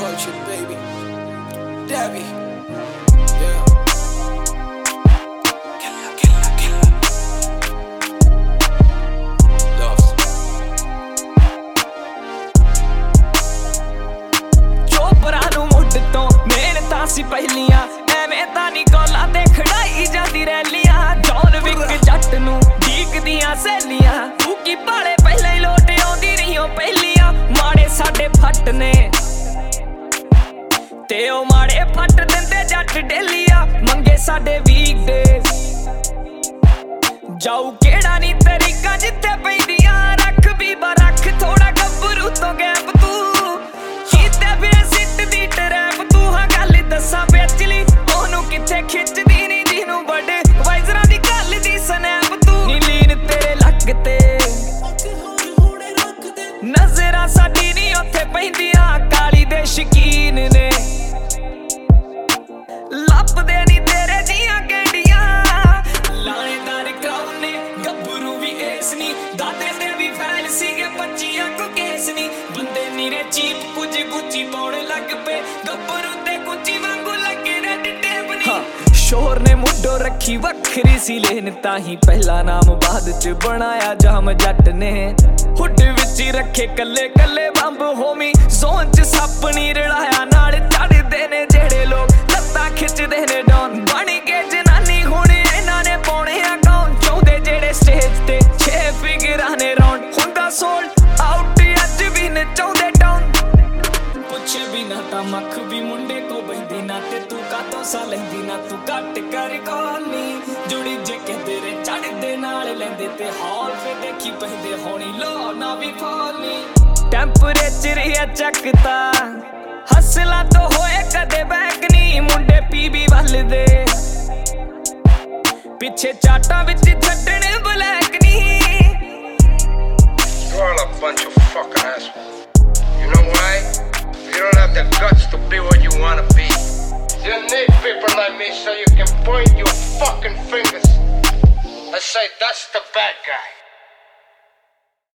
culture, baby. Debbie, yeah. Killer. Lost. ਚੋਪਰਾਂ ਨੂੰ ਮੁੱਢ ਤੋਂ ਮਿਹਨਤਾਂ ਸੀ ਪਹਿਲੀਆਂ, ਐਵੇਂ ਤਾਂ ਨੀ ਕੋਲਾਂ ਤੇ ਖੜਾਈ ਜਾਂਦੀ ਰੈਲੀਆਂ। ਜੌਨ ਵਿਕ ਜੱਟ ਨੂੰ ਢੀਕਦੀਆਂ ਸਹੇਲੀਆਂ, ਫੂਕੀ ਪਾਲੇ ਪਹਿਲਾਂ ਹੀ ਲੋਟ ਆਉਂਦੀ ਰਹੀਓ ਪਹਿਲੀਆਂ। ਮਾੜੇ ਸਾਡੇ ਫੱਟ ਨੇ ਤੇ ਉਹ ਮਾੜੇ ਫੱਟ ਦਿੰਦੇ ਜੱਟ ਡੇਲੀਆਂ, ਮੰਗੇ ਸਾਡੇ ਵੀਕਡੇਜ਼ ਜਾਊ ਕਿਹੜਾ ਨੀ ਤਰੀਕਾ ਜਿੱਥੇ ਪੈਂਦੀਆਂ। ਰੱਖ ਬੀਬਾ ਰੱਖ ਥੋੜਾ ਗੱਭਰੂ ਤੋਂ ਗੈਪ ਤੂੰ, ਕੀਤੇ ਫਿਰ ਸਿੱਟ ਦੀ ਟਰੈਪ ਤੂੰ। ਹਾਂ ਗੱਲ ਦੱਸਾਂ ਵਿਚਲੀ ਉਹਨੂੰ ਕਿੱਥੇ ਖਿੱਚਦੀ ਨੀ ਜਿਹਨੂੰ ਵੱਡੇ ਵਾਈਜ਼ਰਾਂ ਦੀ ਗੱਲ ਦੀ ਸਨੈਪ ਤੂੰ। ਨੀ ਲੀਨ ਤੇਰੇ ਲੱਕ ਤੇ ਨਜ਼ਰਾਂ ਸਾਡੀ ਨੀ ਉੱਥੇ ਪੈਂਦੀਆਂ, ਕਾਲੀ ਦੇ ਸ਼ਕੀਨ ਨੇ ਲੱਭਦੇ ਨੀ ਤੇਰੇ ਜੀਆਂ ਗੇੜੀਆਂ। ਲਾਣੇਦਾਰ ਕਰਾਉ ਨੇ ਗੱਭਰੂ ਵੀ ਏਸ ਨੀ, ਦਾਦੇ ਦੇ ਵੀ ਫੈਲ ਸੀਗੇ 25 ਕੋ ਕੇਸ ਨੀ। ਬੰਦੇ ਨੀਰੇ ਚੀਪ ਕੁਝ ਗੁੱਚੀ ਪਾਉਣ ਲੱਗ ਪਏ, ਗੱਭਰੂ ਤੇ ਗੁੱਚੀ ਵਾਂਗੂ ਲੱਗੇ ਰੈਡ ਟੇਪ ਨੀ। ਸ਼ੋਰ ਨੇ ਮੁੱਢੋਂ ਰੱਖੀ ਵੱਖਰੀ ਸੀ ਲੇਨ, ਤਾਂ ਹੀ ਪਹਿਲਾ ਨਾਮ ਬਾਅਦ ਚ ਬਣਾਇਆ ਜਾਮ ਜੱਟ ਨੇ। ਹੁੱਡ ਵਿੱਚ ਹੀ ਰੱਖੇ ਕੱਲੇ ਕੱਲੇ ਬੰਬ ਹੋਮੀ, ਜ਼ੋਨ ਚ ਸੱਪ ਨੀ ਰਲਾਇਆ ਨਾਲ ਚੜਦੇ ਨੇ ਜਿਹੜੇ ਲੋਕ ਲੱਤਾਂ ਖਿੱਚਦੇ ਨੇ ਡਾਊਨ। ਬਣ ਕੇ ਜਨਾਨੀ ਹੁਣ ਇਹਨਾਂ ਨੇ ਪਾਉਣੇ ਆ ਗਾਉਨ, ਚਾਹੁੰਦੇ ਜਿਹੜੇ ਸਟੇਜ ਤੇ 6 ਫਿਗਰਾਂ ਨੇ ਰਾਉਂਡ। ਹੁੰਦਾ ਸੋਲਡ ਆਊਟ ਅੱਜ ਵੀ ਨਚਾਉਂਦੇ ਡਾਊਨ, ਪੁੱਛੇ ਵੀ ਨਾ ਤਾਂ ਮੱਖ ਵੀ ਮੁੰਡੇ ਕੋ ਬਹਿੰਦੀ ਨਾ। ਤੇ ਤੂੰ ਕਾਤੋਂ ਸਾ ਲੈਂਦੀ ਨਾ, ਤੂੰ ਘੱਟ ਕਰ ਕੋਨੀ ਜੁੜੀ ਜੇ ਕੇ ਤੇਰੇ ਚੜਦੇ ਨਾਲ ਲੈਂਦੇ ਤੇ ਹਾਲ ਫੇ ਦੇਖੀ ਪੈਂਦੇ ਹੋਣੀ ਲੋ ਨਾ ਵੀ ਫੋਨੀ। ਟੈਂਪਰੇਚਰ ਹੀ ਚੱਕਤਾ ਹਸਲਾਂ ਤੋਂ ਹੋਏ ਕਦੇ ਬੈਕ ਨੀ, ਮੁੰਡੇ ਪੀਬੀ ਵੱਲ ਦੇ ਪਿੱਛੇ ਚਾਟਾਂ ਵਿੱਚ ਛੱਡਣ ਬਲੈਕ ਨੀ। You're all a bunch of fucking assholes. You know why? You don't have the guts to be what you wanna be. You need people like me so you can point your fucking fingers and say that's the bad guy.